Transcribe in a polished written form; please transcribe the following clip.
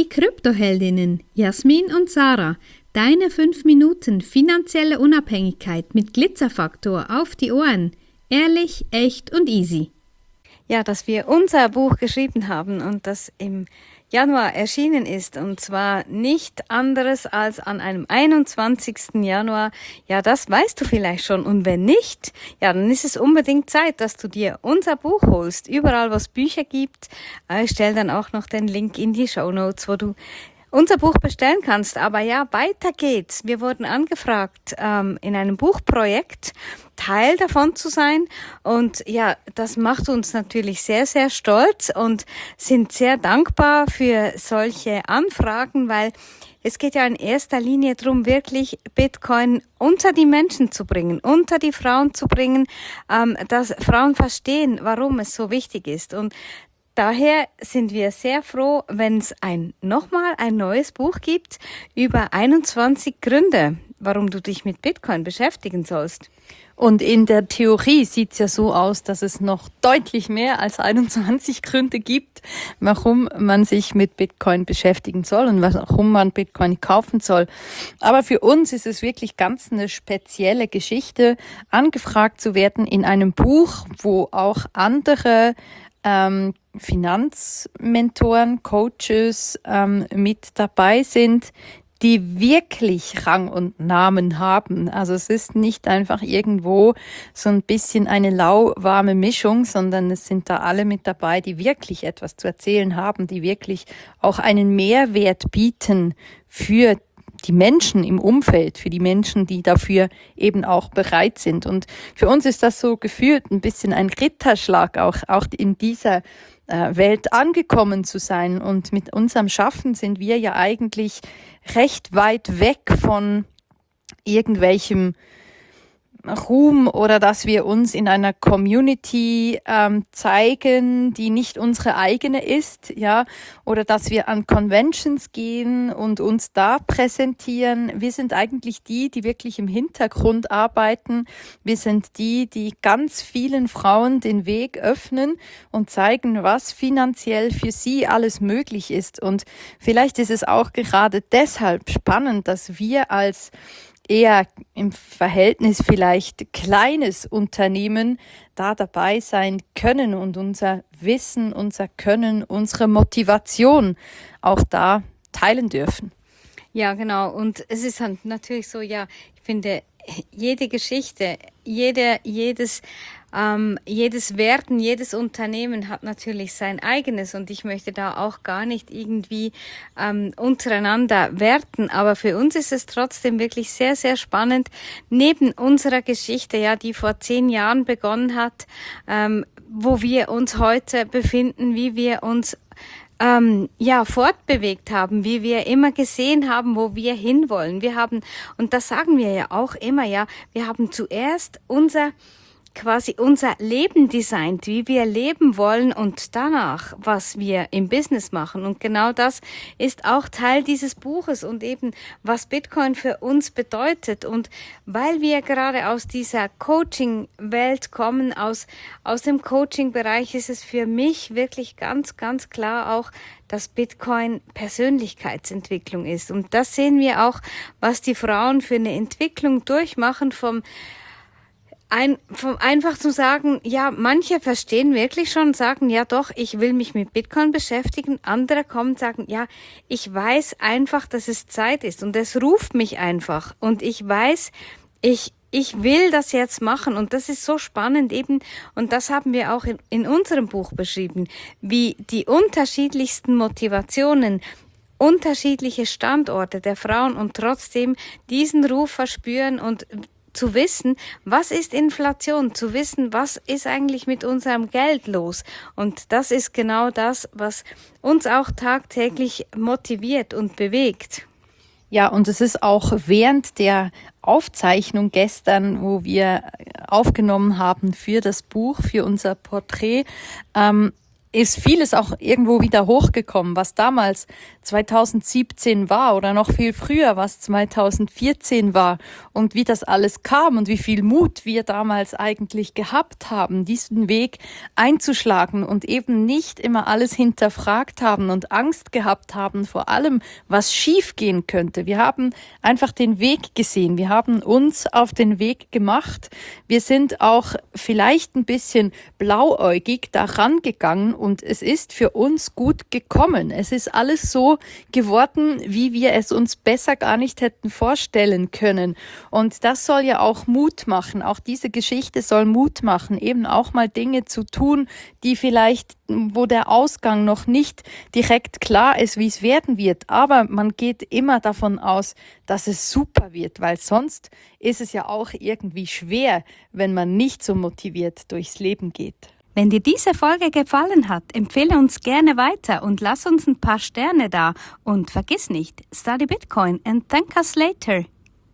Kryptoheldinnen Jasmin und Sarah, deine 5 Minuten finanzielle Unabhängigkeit mit Glitzerfaktor auf die Ohren. Ehrlich, echt und easy. Ja, dass wir unser Buch geschrieben haben und das im Januar erschienen ist, und zwar nicht anderes als an einem 21. Januar. Ja, das weißt du vielleicht schon, und wenn nicht, ja, dann ist es unbedingt Zeit, dass du dir unser Buch holst. Überall, wo es Bücher gibt, ich stelle dann auch noch den Link in die Shownotes, wo du unser Buch bestellen kannst. Aber ja, weiter geht's. Wir wurden angefragt, in einem Buchprojekt Teil davon zu sein. Und ja, das macht uns natürlich sehr, sehr stolz und sind sehr dankbar für solche Anfragen, weil es geht ja in erster Linie darum, wirklich Bitcoin unter die Menschen zu bringen, unter die Frauen zu bringen, dass Frauen verstehen, warum es so wichtig ist. Und daher sind wir sehr froh, wenn es nochmal ein neues Buch gibt über 21 Gründe, warum du dich mit Bitcoin beschäftigen sollst. Und in der Theorie sieht es ja so aus, dass es noch deutlich mehr als 21 Gründe gibt, warum man sich mit Bitcoin beschäftigen soll und warum man Bitcoin kaufen soll. Aber für uns ist es wirklich ganz eine spezielle Geschichte, angefragt zu werden in einem Buch, wo auch andere Finanzmentoren, Coaches mit dabei sind, die wirklich Rang und Namen haben. Also es ist nicht einfach irgendwo so ein bisschen eine lauwarme Mischung, sondern es sind da alle mit dabei, die wirklich etwas zu erzählen haben, die wirklich auch einen Mehrwert bieten für die Menschen im Umfeld, für die Menschen, die dafür eben auch bereit sind. Und für uns ist das so gefühlt ein bisschen ein Ritterschlag, auch in dieser Welt angekommen zu sein. Und mit unserem Schaffen sind wir ja eigentlich recht weit weg von irgendwelchem Ruhm oder dass wir uns in einer Community zeigen, die nicht unsere eigene ist, ja, oder dass wir an Conventions gehen und uns da präsentieren. Wir sind eigentlich die wirklich im Hintergrund arbeiten. Wir sind die ganz vielen Frauen den Weg öffnen und zeigen, was finanziell für sie alles möglich ist. Und vielleicht ist es auch gerade deshalb spannend, dass wir als eher im Verhältnis vielleicht kleines Unternehmen da dabei sein können und unser Wissen, unser Können, unsere Motivation auch da teilen dürfen. Ja, genau. Und es ist halt natürlich so, ja, ich finde, jede Geschichte, jedes Werten, jedes Unternehmen hat natürlich sein eigenes, und ich möchte da auch gar nicht irgendwie untereinander werten, aber für uns ist es trotzdem wirklich sehr, sehr spannend, neben unserer Geschichte, ja, die vor 10 Jahren begonnen hat, wo wir uns heute befinden, wie wir uns fortbewegt haben, wie wir immer gesehen haben, wo wir hinwollen. Wir haben, und das sagen wir ja auch immer, ja, wir haben zuerst unser Leben designt, wie wir leben wollen, und danach, was wir im Business machen. Und genau das ist auch Teil dieses Buches und eben, was Bitcoin für uns bedeutet. Und weil wir gerade aus dieser Coaching-Welt kommen, aus dem Coaching-Bereich, ist es für mich wirklich ganz, ganz klar auch, dass Bitcoin Persönlichkeitsentwicklung ist. Und das sehen wir auch, was die Frauen für eine Entwicklung durchmachen, vom einfach zu sagen, ja, manche verstehen wirklich schon, sagen, ja doch, ich will mich mit Bitcoin beschäftigen. Andere kommen und sagen, ja, ich weiß einfach, dass es Zeit ist und es ruft mich einfach. Und ich weiß, ich will das jetzt machen, und das ist so spannend eben, und das haben wir auch in unserem Buch beschrieben, wie die unterschiedlichsten Motivationen, unterschiedliche Standorte der Frauen und trotzdem diesen Ruf verspüren und zu wissen, was ist Inflation, zu wissen, was ist eigentlich mit unserem Geld los. Und das ist genau das, was uns auch tagtäglich motiviert und bewegt. Ja, und es ist auch während der Aufzeichnung gestern, wo wir aufgenommen haben für das Buch, für unser Porträt, ist vieles auch irgendwo wieder hochgekommen, was damals 2017 war oder noch viel früher, was 2014 war und wie das alles kam und wie viel Mut wir damals eigentlich gehabt haben, diesen Weg einzuschlagen und eben nicht immer alles hinterfragt haben und Angst gehabt haben vor allem, was schiefgehen könnte. Wir haben einfach den Weg gesehen, wir haben uns auf den Weg gemacht. Wir sind auch vielleicht ein bisschen blauäugig daran gegangen und es ist für uns gut gekommen. Es ist alles so geworden, wie wir es uns besser gar nicht hätten vorstellen können. Und das soll ja auch Mut machen. Auch diese Geschichte soll Mut machen, eben auch mal Dinge zu tun, die vielleicht, wo der Ausgang noch nicht direkt klar ist, wie es werden wird. Aber man geht immer davon aus, dass es super wird, weil sonst ist es ja auch irgendwie schwer, wenn man nicht so motiviert durchs Leben geht. Wenn dir diese Folge gefallen hat, empfehle uns gerne weiter und lass uns ein paar Sterne da. Und vergiss nicht, study Bitcoin and thank us later.